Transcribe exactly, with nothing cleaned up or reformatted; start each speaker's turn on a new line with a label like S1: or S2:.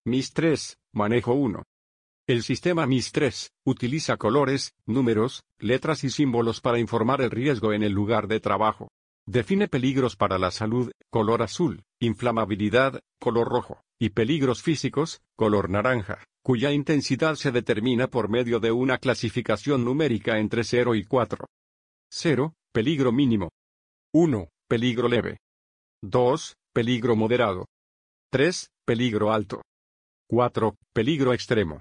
S1: MIS tres, Manejo uno. El sistema MIS tres utiliza colores, números, letras y símbolos para informar el riesgo en el lugar de trabajo. Define peligros para la salud, color azul, inflamabilidad, color rojo, y peligros físicos, color naranja, cuya intensidad se determina por medio de una clasificación numérica entre cero y cuatro. cero. Peligro mínimo. uno. Peligro leve. dos. Peligro moderado. tres. Peligro alto. cuatro. Peligro extremo.